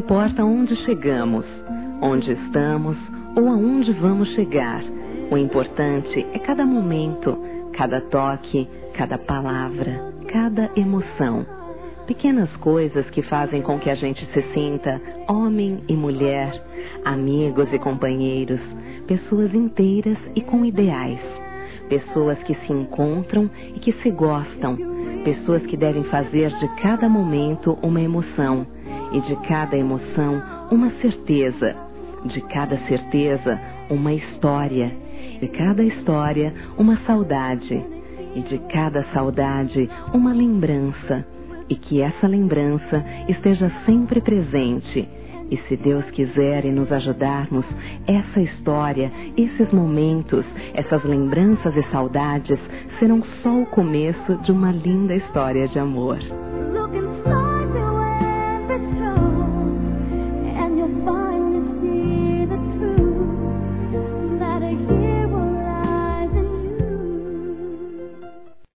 importa onde chegamos, onde estamos ou aonde vamos chegar. O importante é cada momento, cada toque, cada palavra, cada emoção. Pequenas coisas que fazem com que a gente se sinta homem e mulher, amigos e companheiros, pessoas inteiras e com ideais. Pessoas que se encontram e que se gostam. Pessoas que devem fazer de cada momento uma emoção. E de cada emoção, uma certeza. De cada certeza, uma história. E cada história, uma saudade. E de cada saudade, uma lembrança. E que essa lembrança esteja sempre presente. E se Deus quiser e nos ajudarmos, essa história, esses momentos, essas lembranças e saudades serão só o começo de uma linda história de amor.